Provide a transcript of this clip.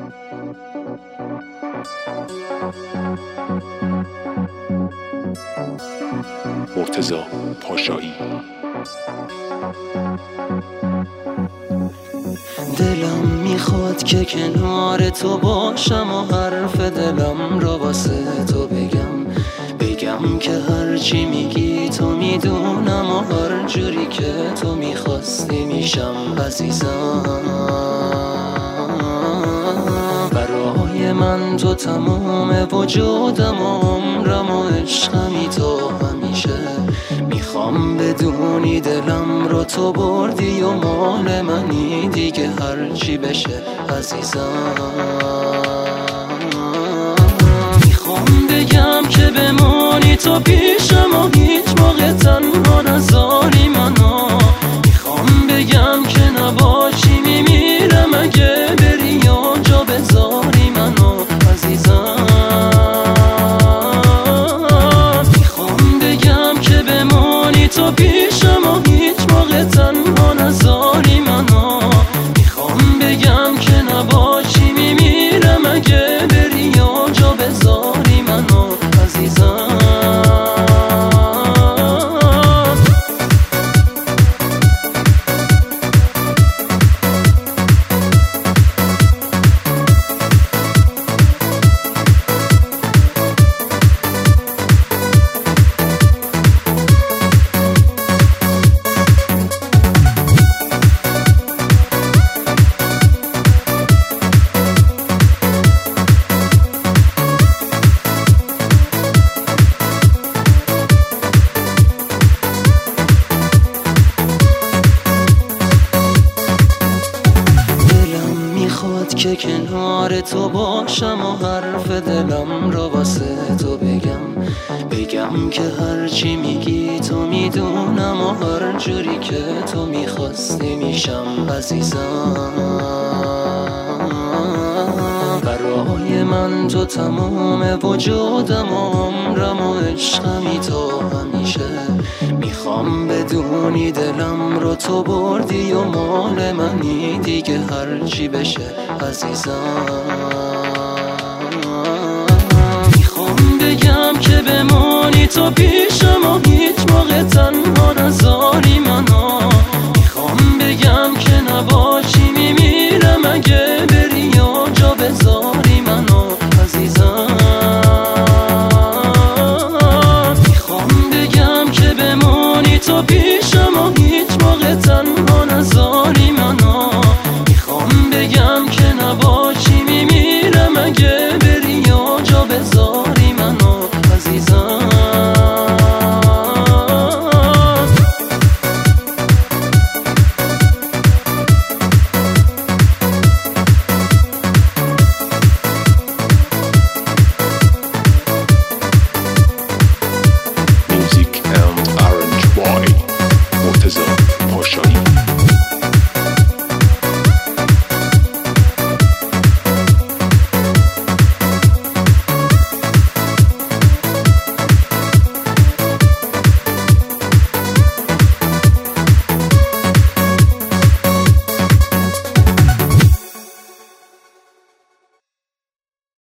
مرتضی پاشایی. دلم میخواد که کنار تو باشم و حرف دلم را واسه تو بگم که هرچی میگی تو میدونم و هر جوری که تو میخواستی میشم عزیزم. برای من تو تمام وجودم و عمرم و عشقمی تو همیشه. میخوام بدونی دلم رو تو بردی و مال منی دیگه هرچی بشه عزیزم. میخوام بگم که بمونی تو پیشم و هیچ موقع تنها نذاری منو. میخوام بگم که نباشی میمیرم اگه بری یا جا بذاری منو عزیزم. میخوام بگم که بمونی تو پیشم و هیچ موقع تنها نذاری منو. میخوام بگم که نباشی میمیرم اگه بری یا جا بذاری منو عزیزم. که کنار تو باشم و حرف دلم رو واسه تو بگم که هرچی میگی تو میدونم و هر جوری که تو میخواستی میشم عزیزم. برای من تو تمام وجودم و عمرم و عشقمی تو همیشه. میخوام بدونی دلم رو تو بردی و مال منی دیگه هرچی بشه عزیزم. میخوام بگم که بمونی تو پیشم و هیچ موقع تنها نذاری منو. میخوام بگم که نباشی میمیرم اگه بری یا جا بذاری منو عزیزم. میخوام بگم که بمونی تو پیشم و هیچ موقع تنها نذاری منو. میخوام بگم که نباشی